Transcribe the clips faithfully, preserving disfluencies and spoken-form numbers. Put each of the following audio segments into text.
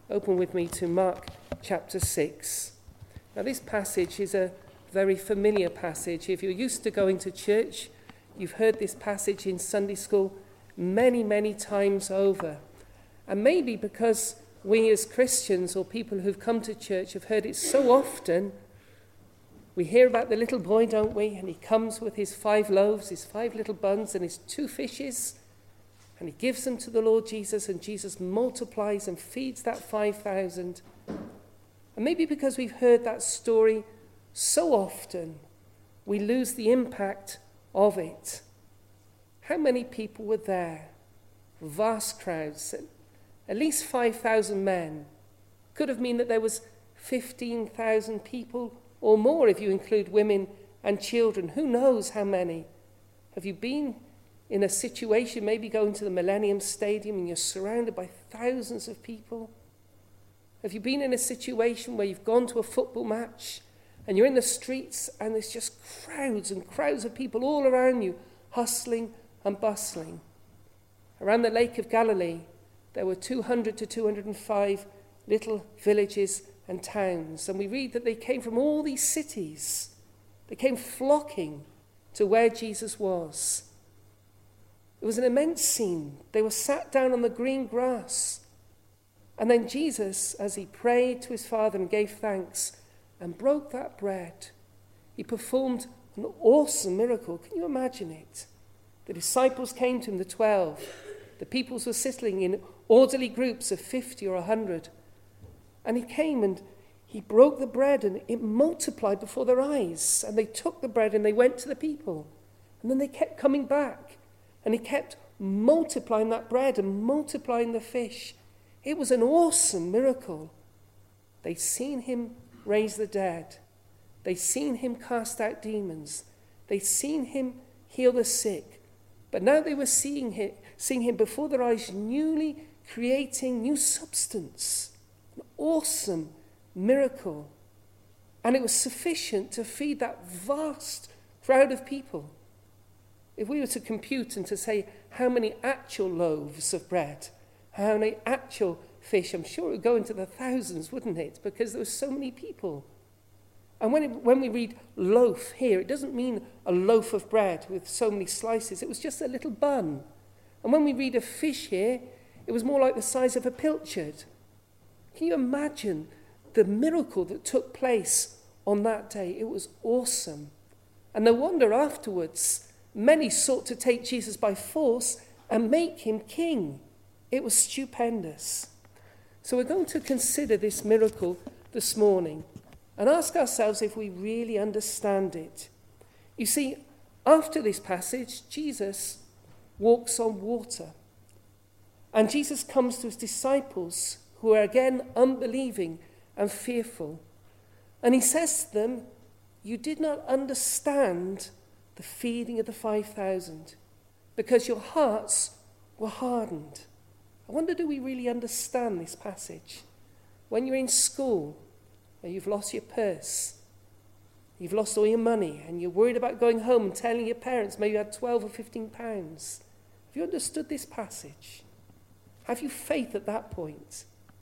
open with me to Mark chapter six. Now this passage is a very familiar passage. If you're used to going to church, you've heard this passage in Sunday school many, many times over. And maybe because we as Christians or people who've come to church have heard it so often, we hear about the little boy, don't we? And he comes with his five loaves, his five little buns and his two fishes, and he gives them to the Lord Jesus, and Jesus multiplies and feeds that five thousand. And maybe because we've heard that story so often, we lose the impact of it. How many people were there? Vast crowds, at least five thousand men. Could have meant that there was fifteen thousand people or more if you include women and children. Who knows how many? Have you been in a situation, maybe going to the Millennium Stadium and you're surrounded by thousands of people? Have you been in a situation where you've gone to a football match and you're in the streets and there's just crowds and crowds of people all around you, hustling and bustling? Around the Lake of Galilee, there were two hundred to two hundred five little villages and towns. And we read that they came from all these cities. They came flocking to where Jesus was. It was an immense scene. They were sat down on the green grass. And then Jesus, as he prayed to his Father and gave thanks and broke that bread, he performed an awesome miracle. Can you imagine it? The disciples came to him, the twelve. The peoples were sitting in orderly groups of fifty or a hundred. And he came and he broke the bread and it multiplied before their eyes. And they took the bread and they went to the people. And then they kept coming back. And he kept multiplying that bread and multiplying the fish. It was an awesome miracle. They'd seen him raise the dead. They'd seen him cast out demons. They'd seen him heal the sick. But now they were seeing him, seeing him before their eyes, newly creating new substance. An awesome miracle. And it was sufficient to feed that vast crowd of people. If we were to compute and to say how many actual loaves of bread, how many actual fish, I'm sure it would go into the thousands, wouldn't it? Because there were so many people. And when, it, when we read loaf here, it doesn't mean a loaf of bread with so many slices. It was just a little bun. And when we read a fish here, it was more like the size of a pilchard. Can you imagine the miracle that took place on that day? It was awesome. And no wonder afterwards, many sought to take Jesus by force and make him king. It was stupendous. So we're going to consider this miracle this morning and ask ourselves if we really understand it. You see, after this passage, Jesus walks on water. And Jesus comes to his disciples, who are again unbelieving and fearful. And he says to them, you did not understand the feeding of the five thousand because your hearts were hardened. I wonder, do we really understand this passage? When you're in school and you've lost your purse, you've lost all your money, and you're worried about going home and telling your parents maybe you had twelve or fifteen pounds. Have you understood this passage? Have you faith at that point?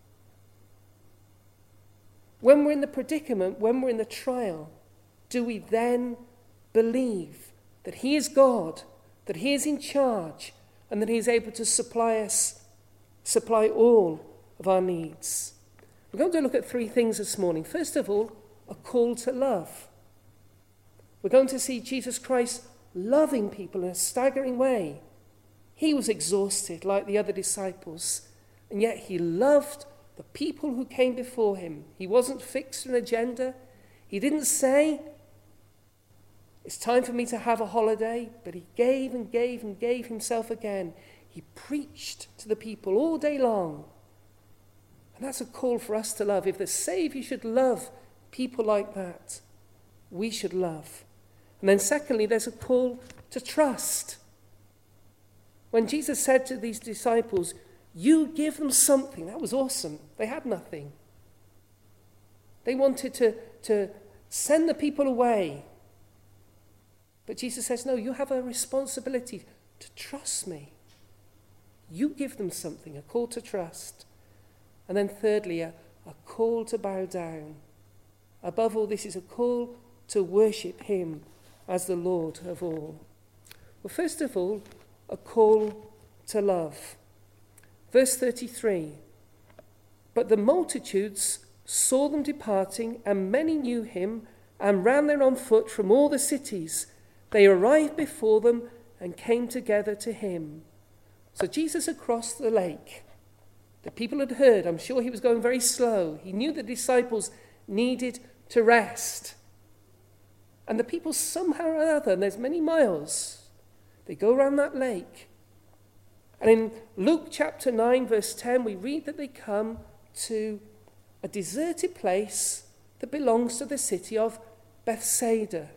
When we're in the predicament, when we're in the trial, do we then believe that he is God, that he is in charge, and that he is able to supply us, supply all of our needs? We're going to look at three things this morning. First of all, a call to love. We're going to see Jesus Christ loving people in a staggering way. He was exhausted like the other disciples, and yet he loved the people who came before him. He wasn't fixed an agenda. He didn't say, it's time for me to have a holiday, but he gave and gave and gave himself again. He preached to the people all day long. And that's a call for us to love. If the Saviour should love people like that, we should love. And then secondly, there's a call to trust. When Jesus said to these disciples, you give them something, that was awesome. They had nothing. They wanted to, to send the people away. But Jesus says, no, you have a responsibility to trust me. You give them something, a call to trust. And then thirdly, a, a call to bow down. Above all, this is a call to worship him as the Lord of all. Well, first of all, a call to love. Verse thirty-three, but the multitudes saw them departing, and many knew him, and ran there on foot from all the cities. They arrived before them and came together to him. So Jesus had crossed the lake. The people had heard. I'm sure he was going very slow. He knew the disciples needed to rest. And the people somehow or other, and there's many miles, they go around that lake. And in Luke chapter nine, verse ten, we read that they come to a deserted place that belongs to the city of Bethsaida.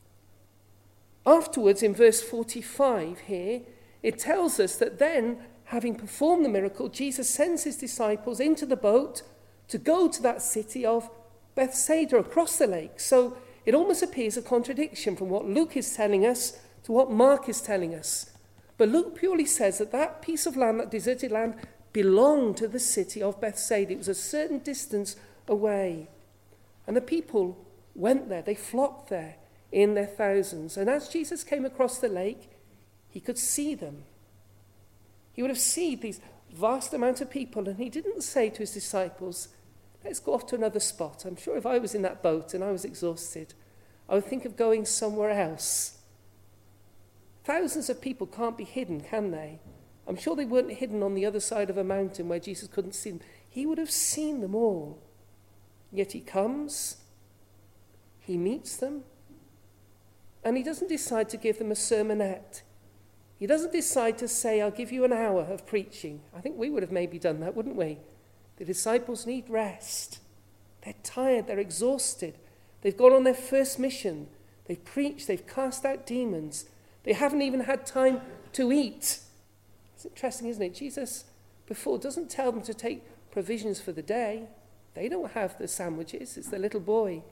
Afterwards, in verse forty-five here, it tells us that then, having performed the miracle, Jesus sends his disciples into the boat to go to that city of Bethsaida across the lake. So it almost appears a contradiction from what Luke is telling us to what Mark is telling us. But Luke purely says that that piece of land, that deserted land, belonged to the city of Bethsaida. It was a certain distance away. And the people went there. They flocked there in their thousands. And as Jesus came across the lake, he could see them. He would have seen these vast amount of people, and he didn't say to his disciples, let's go off to another spot. I'm sure if I was in that boat and I was exhausted, I would think of going somewhere else. Thousands of people can't be hidden, can they? I'm sure they weren't hidden on the other side of a mountain where Jesus couldn't see them. He would have seen them all. Yet he comes, he meets them, and he doesn't decide to give them a sermonette. He doesn't decide to say, I'll give you an hour of preaching. I think we would have maybe done that, wouldn't we? The disciples need rest. They're tired, they're exhausted. They've gone on their first mission. They've preached, they've cast out demons. They haven't even had time to eat. It's interesting, isn't it? Jesus, before, doesn't tell them to take provisions for the day. They don't have the sandwiches. It's the little boy.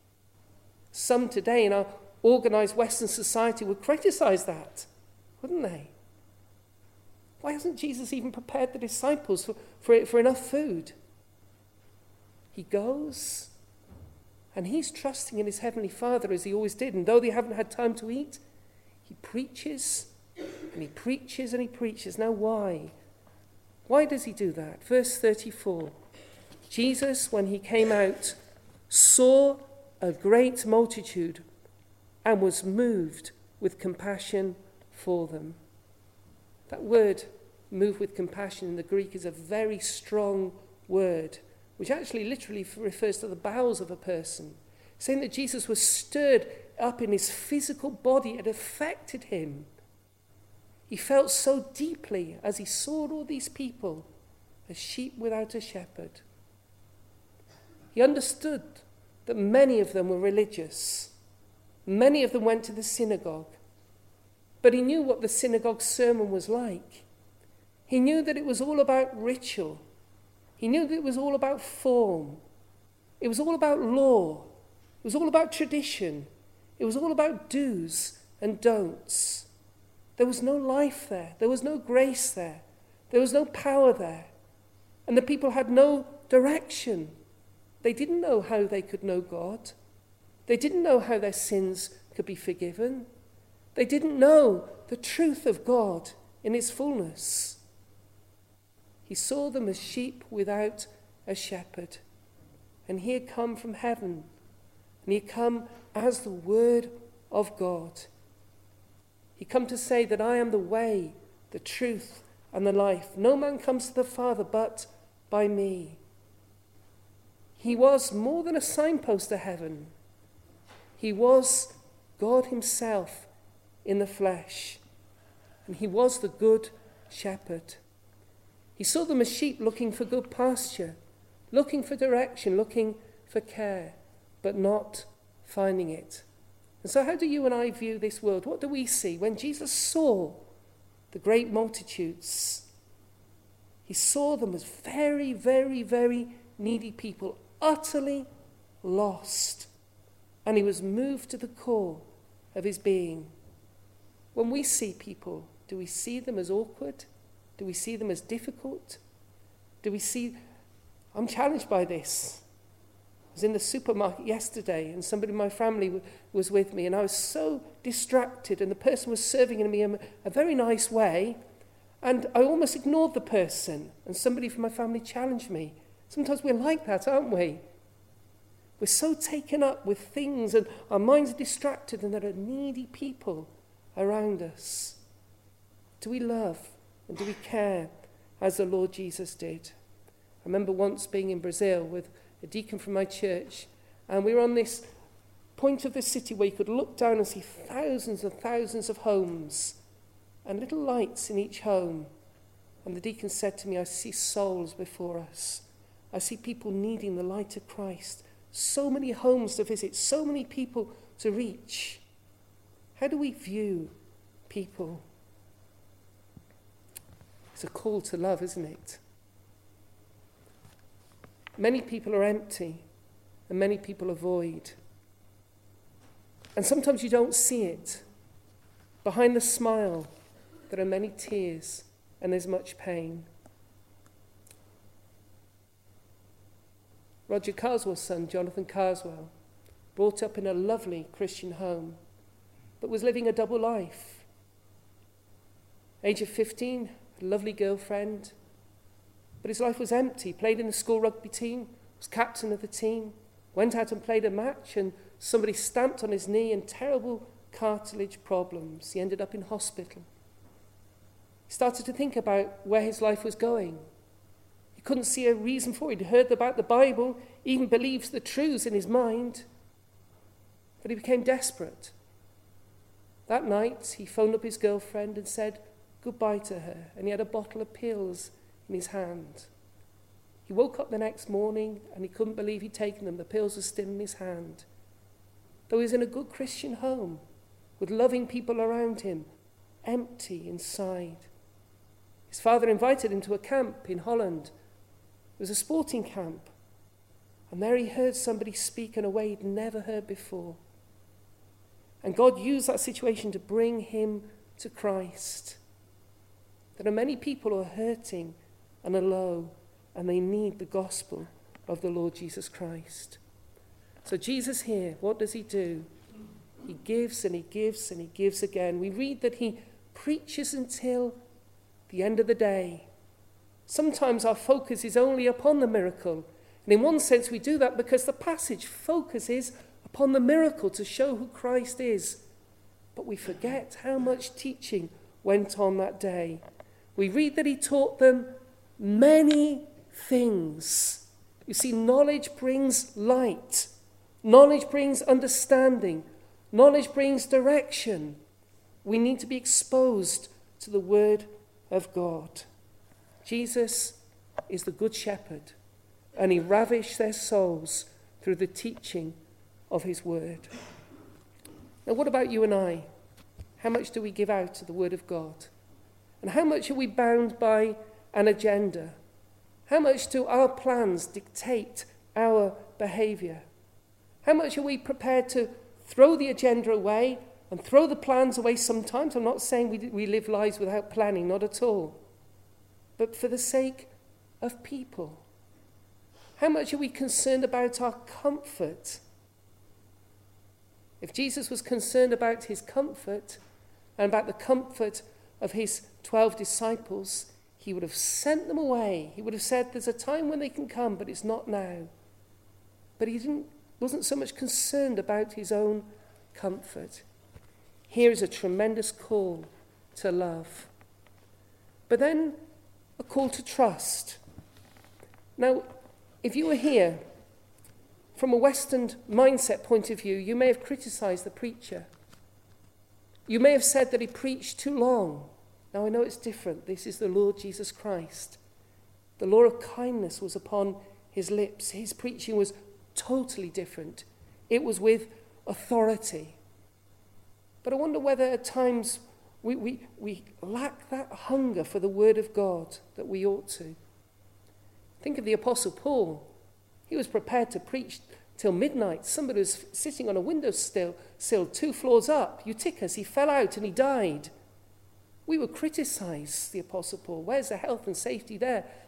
Some today in our organised Western society would criticise that, wouldn't they? Why hasn't Jesus even prepared the disciples for, for, for enough food? He goes, and he's trusting in his heavenly Father as he always did. And though they haven't had time to eat, he preaches, and he preaches, and he preaches. Now why? Why does he do that? Verse thirty-four. Jesus, when he came out, saw a great multitude and was moved with compassion for them. That word, move with compassion, in the Greek is a very strong word, which actually literally refers to the bowels of a person, saying that Jesus was stirred up in his physical body. It affected him. He felt so deeply as he saw all these people, as sheep without a shepherd. He understood that many of them were religious. Many of them went to the synagogue. But he knew what the synagogue sermon was like. He knew that it was all about ritual. He knew that it was all about form. It was all about law. It was all about tradition. It was all about do's and don'ts. There was no life there. There was no grace there. There was no power there. And the people had no direction. They didn't know how they could know God. They didn't know how their sins could be forgiven. They didn't know the truth of God in its fullness. He saw them as sheep without a shepherd. And he had come from heaven. And he had come as the Word of God. He come to say that I am the way, the truth, and the life. No man comes to the Father but by me. He was more than a signpost to heaven. He was God himself in the flesh. And he was the good shepherd. He saw them as sheep looking for good pasture, looking for direction, looking for care, but not finding it. And so how do you and I view this world? What do we see? When Jesus saw the great multitudes, he saw them as very, very, very needy people, utterly lost. And he was moved to the core of his being. When we see people, do we see them as awkward? Do we see them as difficult? Do we see I'm challenged by this. I was in the supermarket yesterday and somebody in my family w- was with me, and I was so distracted, and the person was serving me in a very nice way, and I almost ignored the person, and somebody from my family challenged me. Sometimes we're like that, aren't we? We're so taken up with things and our minds are distracted, and there are needy people around us. Do we love and do we care as the Lord Jesus did? I remember once being in Brazil with a deacon from my church, and we were on this point of the city where you could look down and see thousands and thousands of homes and little lights in each home. And the deacon said to me, I see souls before us. I see people needing the light of Christ. So many homes to visit, so many people to reach. How do we view people? It's a call to love, isn't it? Many people are empty, and many people are void. And sometimes you don't see it. Behind the smile, there are many tears, and there's much pain. Roger Carswell's son, Jonathan Carswell, brought up in a lovely Christian home, but was living a double life. Age of fifteen, a lovely girlfriend, but his life was empty. Played in the school rugby team, was captain of the team, went out and played a match, and somebody stamped on his knee and terrible cartilage problems. He ended up in hospital. He started to think about where his life was going. He couldn't see a reason for it. He'd heard about the Bible, even believes the truths in his mind, but he became desperate. That night, he phoned up his girlfriend and said goodbye to her, and he had a bottle of pills in his hand. He woke up the next morning and he couldn't believe he'd taken them. The pills were still in his hand. Though he was in a good Christian home, with loving people around him, empty inside. His father invited him to a camp in Holland. It was a sporting camp. And there he heard somebody speak in a way he'd never heard before. And God used that situation to bring him to Christ. There are many people who are hurting and are low, and they need the gospel of the Lord Jesus Christ. So Jesus here, what does he do? He gives and he gives and he gives again. We read that he preaches until the end of the day. Sometimes our focus is only upon the miracle. And in one sense we do that because the passage focuses upon the miracle to show who Christ is. But we forget how much teaching went on that day. We read that he taught them many things. You see, knowledge brings light. Knowledge brings understanding. Knowledge brings direction. We need to be exposed to the word of God. Jesus is the good shepherd, and he ravished their souls through the teaching of his word. Now, what about you and I? How much do we give out to the word of God? And how much are we bound by an agenda? How much do our plans dictate our behavior? How much are we prepared to throw the agenda away and throw the plans away sometimes? I'm not saying we, we live lives without planning, not at all. But for the sake of people. How much are we concerned about our comfort? If Jesus was concerned about his comfort and about the comfort of his twelve disciples, he would have sent them away. He would have said, there's a time when they can come, but it's not now. But he didn't, wasn't so much concerned about his own comfort. Here is a tremendous call to love. But then a call to trust. Now, if you were here, from a Western mindset point of view, you may have criticized the preacher. You may have said that he preached too long. Now, I know it's different. This is the Lord Jesus Christ. The law of kindness was upon his lips. His preaching was totally different. It was with authority. But I wonder whether at times we, we, we lack that hunger for the word of God that we ought to. Think of the Apostle Paul. He was prepared to preach till midnight. Somebody was sitting on a windowsill sill, two floors up. Eutychus, he fell out and he died. We would criticize the Apostle Paul. Where's the health and safety there?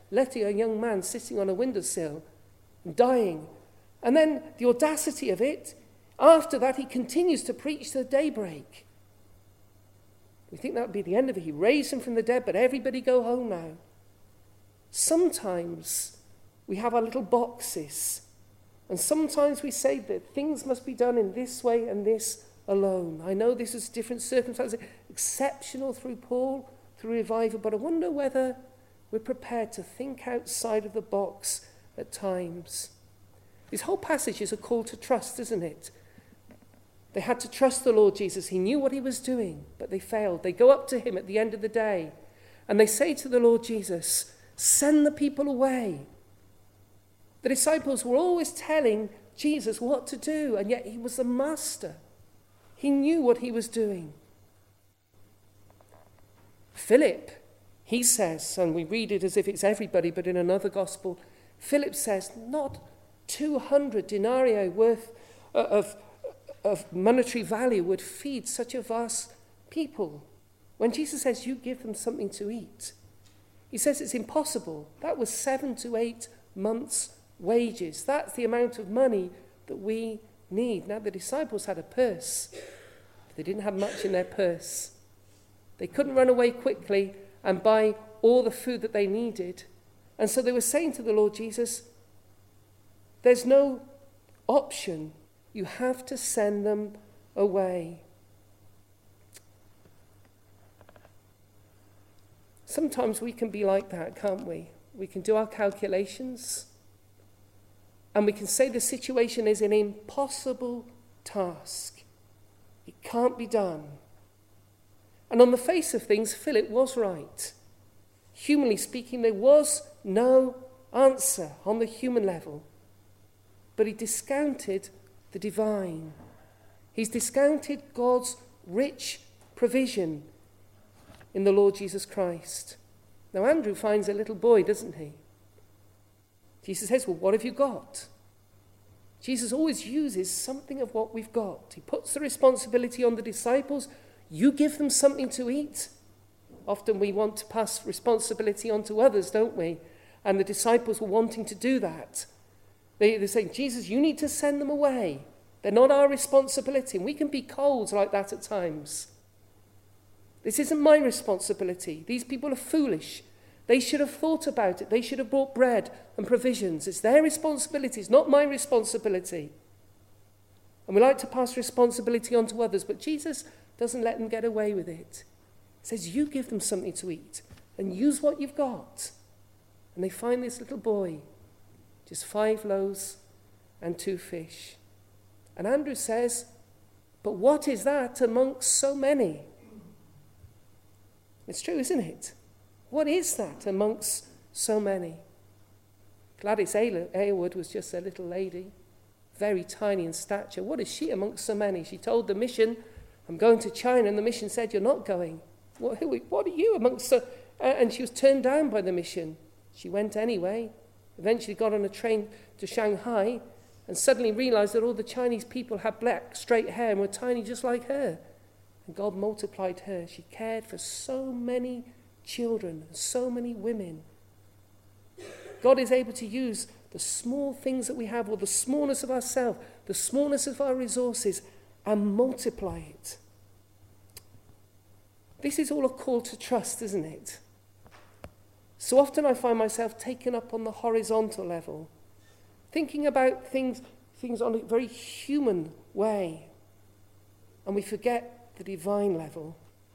letting a young man sitting on a windowsill and dying. And then the audacity of it, after that he continues to preach to daybreak. We think that would be the end of it. He raised him from the dead, but everybody go home now. Sometimes we have our little boxes, and sometimes we say that things must be done in this way and this alone. I know this is different circumstances, exceptional through Paul, through revival, but I wonder whether we're prepared to think outside of the box at times. This whole passage is a call to trust, isn't it? They had to trust the Lord Jesus. He knew what he was doing, but they failed. They go up to him at the end of the day, and they say to the Lord Jesus, send the people away. The disciples were always telling Jesus what to do, and yet he was the master. He knew what he was doing. Philip, he says, and we read it as if it's everybody, but in another gospel, Philip says, not two hundred denarii worth of, of monetary value would feed such a vast people. When Jesus says, you give them something to eat, he says it's impossible. That was seven to eight months' wages. That's the amount of money that we need. Now, the disciples had a purse, but they didn't have much in their purse. They couldn't run away quickly and buy all the food that they needed. And so they were saying to the Lord Jesus, there's no option. You have to send them away. Sometimes we can be like that, can't we? We can do our calculations, and we can say the situation is an impossible task. It can't be done. And on the face of things, Philip was right. Humanly speaking, there was no answer on the human level. But he discounted the divine. He's discounted God's rich provision in the Lord Jesus Christ. Now, Andrew finds a little boy, doesn't he? Jesus says, well, what have you got? Jesus always uses something of what we've got. He puts the responsibility on the disciples. You give them something to eat. Often we want to pass responsibility on to others, don't we? And the disciples were wanting to do that. They, they're saying, Jesus, you need to send them away. They're not our responsibility. And we can be cold like that at times. This isn't my responsibility. These people are foolish. They should have thought about it. They should have brought bread and provisions. It's their responsibility. It's not my responsibility. And we like to pass responsibility on to others, but Jesus doesn't let them get away with it. He says, you give them something to eat and use what you've got. And they find this little boy, just five loaves and two fish. And Andrew says, but what is that amongst so many? It's true, isn't it? What is that amongst so many? Gladys Aylward was just a little lady, very tiny in stature. What is she amongst so many? She told the mission, I'm going to China, and the mission said, you're not going. What, who, what are you amongst so... And she was turned down by the mission. She went anyway, eventually got on a train to Shanghai, and suddenly realized that all the Chinese people had black, straight hair and were tiny just like her. And God multiplied her. She cared for so many children, so many women. God is able to use the small things that we have, or the smallness of ourselves, the smallness of our resources, and multiply it. This is all a call to trust, isn't it? So often I find myself taken up on the horizontal level, thinking about things, things on a very human way, and we forget the divine level.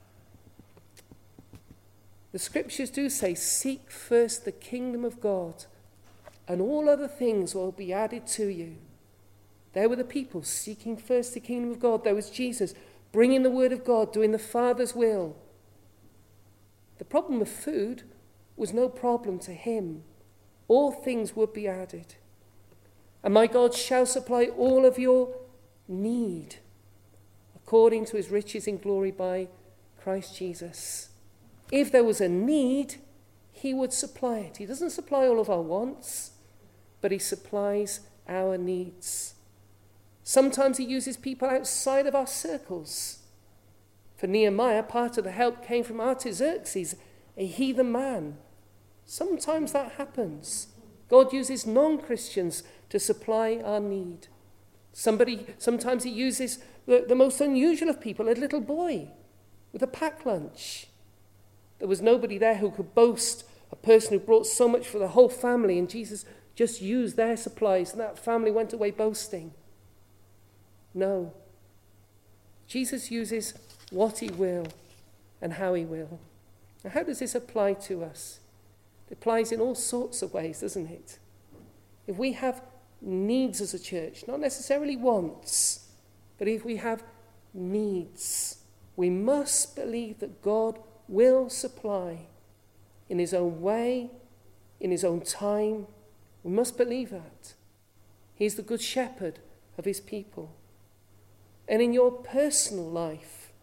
The scriptures do say, seek first the kingdom of God, and all other things will be added to you. There were the people seeking first the kingdom of God. There was Jesus bringing the word of God, doing the Father's will. The problem of food was no problem to him. All things would be added. And my God shall supply all of your need according to his riches in glory by Christ Jesus. If there was a need, he would supply it. He doesn't supply all of our wants, but he supplies our needs. Sometimes he uses people outside of our circles. For Nehemiah, part of the help came from Artaxerxes, a heathen man. Sometimes that happens. God uses non-Christians to supply our need. Somebody, sometimes he uses the, the most unusual of people, a little boy with a packed lunch. There was nobody there who could boast a person who brought so much for the whole family, and Jesus just used their supplies, and that family went away boasting. No. Jesus uses what he will and how he will. Now, how does this apply to us? It applies in all sorts of ways, doesn't it? If we have needs as a church, not necessarily wants, but if we have needs, we must believe that God will supply in his own way, in his own time. We must believe that. He's the good shepherd of his people. And in your personal life,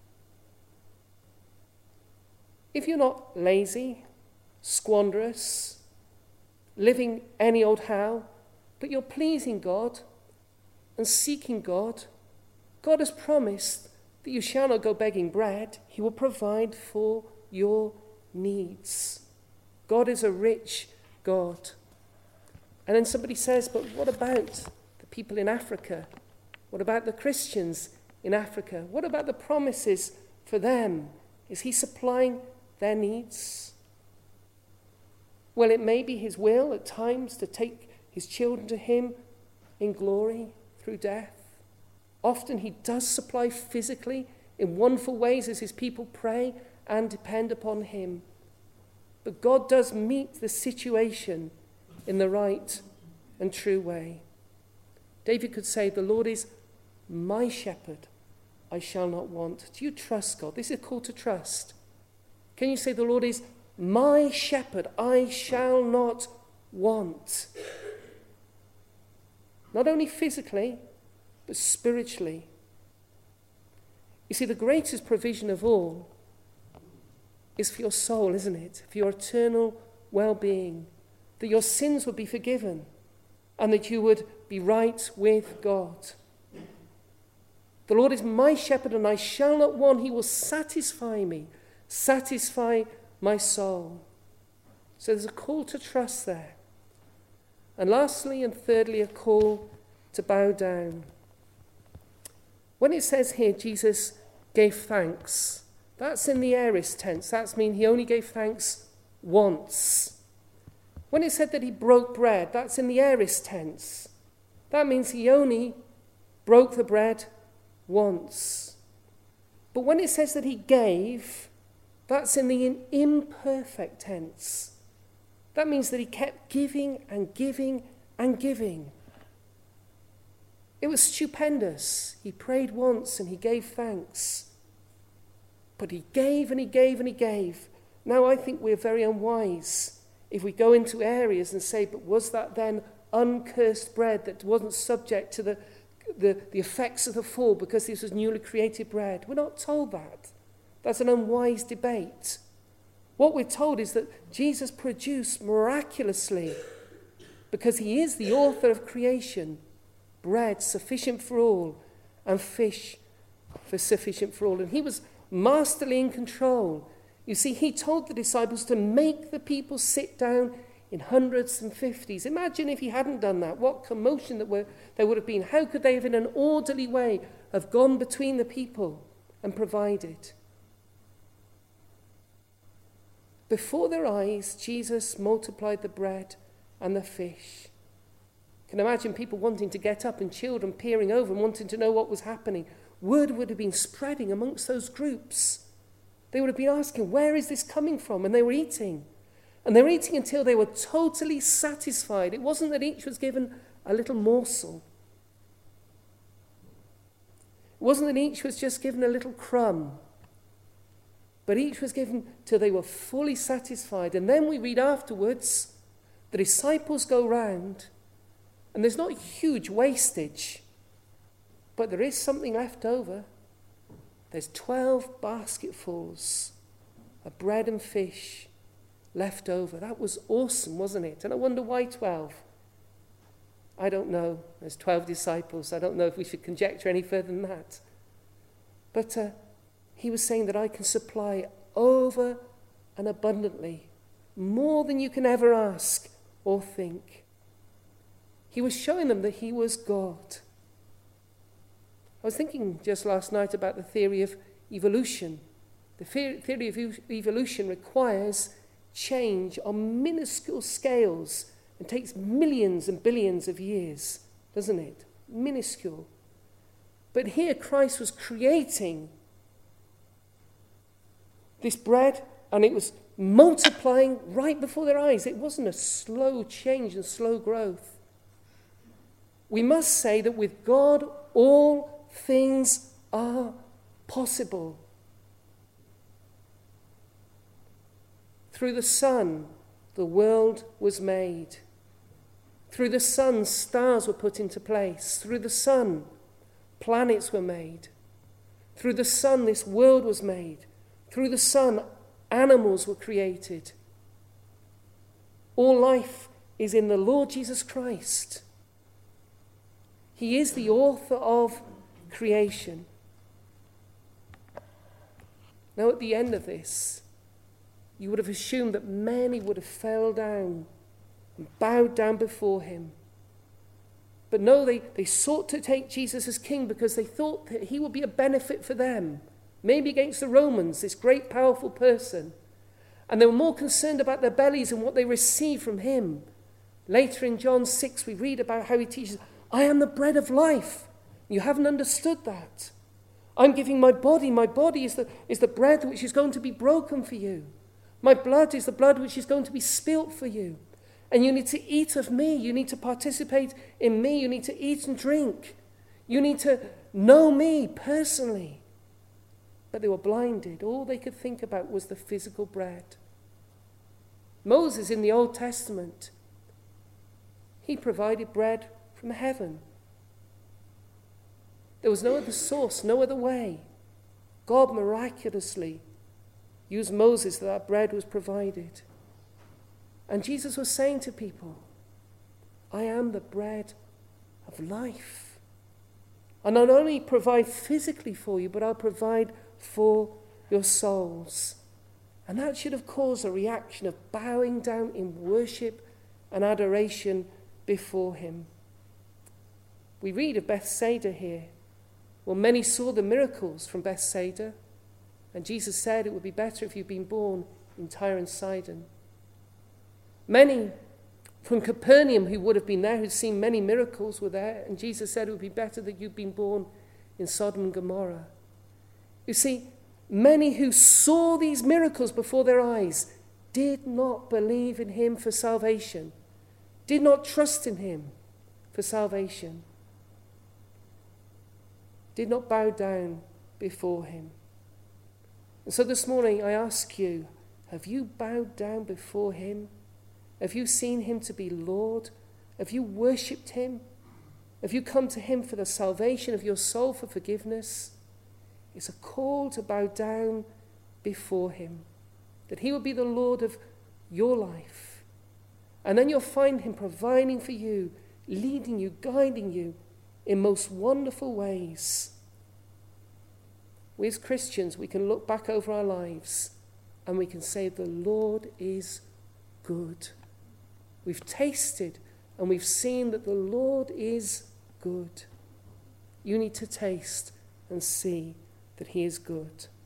if you're not lazy, squanderous, living any old how, but you're pleasing God and seeking God, God has promised that you shall not go begging bread. He will provide for your needs. God is a rich God. And then somebody says, but what about the people in Africa? What about the Christians in Africa? What about the promises for them? Is he supplying their needs? Well, it may be his will at times to take his children to him in glory through death. Often he does supply physically in wonderful ways as his people pray and depend upon him. But God does meet the situation in the right and true way. David could say, the Lord is my shepherd, I shall not want. Do you trust God? This is a call to trust. Can you say, the Lord is my shepherd, I shall not want? Not only physically, but spiritually. You see, the greatest provision of all is for your soul, isn't it? For your eternal well-being. That your sins would be forgiven and that you would be right with God. The Lord is my shepherd and I shall not want. He will satisfy me, satisfy my soul. So there's a call to trust there. And lastly and thirdly, a call to bow down. When it says here, Jesus gave thanks, that's in the aorist tense. That's mean he only gave thanks once. When it said that he broke bread, that's in the aorist tense. That means he only broke the bread once. But when it says that he gave, that's in the imperfect tense. That means that he kept giving and giving and giving. It was stupendous. He prayed once and he gave thanks. But he gave and he gave and he gave. Now I think we're very unwise if we go into areas and say, but was that then uncursed bread that wasn't subject to the, the, the effects of the fall because this was newly created bread? We're not told that. That's an unwise debate. What we're told is that Jesus produced miraculously, because he is the author of creation, bread sufficient for all and fish for sufficient for all. And he was masterly in control. You see, he told the disciples to make the people sit down in hundreds and fifties. Imagine if he hadn't done that, what commotion that were, there would have been. How could they have in an orderly way have gone between the people and provided? Before their eyes, Jesus multiplied the bread and the fish. You can imagine people wanting to get up and children peering over and wanting to know what was happening. Word would have been spreading amongst those groups. They would have been asking, where is this coming from? And they were eating. And they were eating until they were totally satisfied. It wasn't that each was given a little morsel. It wasn't that each was just given a little crumb. But each was given till they were fully satisfied. And then we read afterwards, the disciples go round, and there's not huge wastage, but there is something left over. There's twelve basketfuls of bread and fish left over. That was awesome, wasn't it? And I wonder why twelve? I don't know. There's twelve disciples. I don't know if we should conjecture any further than that. But uh, he was saying that I can supply over and abundantly, more than you can ever ask or think. He was showing them that he was God. I was thinking just last night about the theory of evolution. The theory of evolution requires change on minuscule scales and takes millions and billions of years, doesn't it? Minuscule. But here Christ was creating this bread, and it was multiplying right before their eyes. It wasn't a slow change and slow growth. We must say that with God, all things are possible. Through the Son, the world was made. Through the Son, stars were put into place. Through the Son, planets were made. Through the Son, this world was made. Through the Son, animals were created. All life is in the Lord Jesus Christ. He is the author of creation. Now, at the end of this, you would have assumed that many would have fell down and bowed down before him. But no, they, they sought to take Jesus as king because they thought that he would be a benefit for them, maybe against the Romans, this great powerful person. And they were more concerned about their bellies and what they received from him. Later in John six, we read about how he teaches, I am the bread of life. You haven't understood that. I'm giving my body. My body is the, is the bread which is going to be broken for you. My blood is the blood which is going to be spilt for you. And you need to eat of me. You need to participate in me. You need to eat and drink. You need to know me personally. But they were blinded. All they could think about was the physical bread. Moses in the Old Testament, he provided bread from heaven. There was no other source, no other way. God miraculously used Moses that that bread was provided. And Jesus was saying to people, I am the bread of life. I'll not only provide physically for you, but I'll provide for your souls. And that should have caused a reaction of bowing down in worship and adoration before him. We read of Bethsaida here. Well, many saw the miracles from Bethsaida, and Jesus said it would be better if you'd been born in Tyre and Sidon. Many from Capernaum who would have been there, who'd seen many miracles, were there, and Jesus said it would be better that you'd been born in Sodom and Gomorrah. You see, many who saw these miracles before their eyes did not believe in him for salvation, did not trust in him for salvation, did not bow down before him. And so this morning I ask you, have you bowed down before him? Have you seen him to be Lord? Have you worshipped him? Have you come to him for the salvation of your soul, for forgiveness? It's a call to bow down before him, that he will be the Lord of your life. And then you'll find him providing for you, leading you, guiding you in most wonderful ways. We as Christians, we can look back over our lives and we can say, the Lord is good. We've tasted and we've seen that the Lord is good. You need to taste and see that he is good.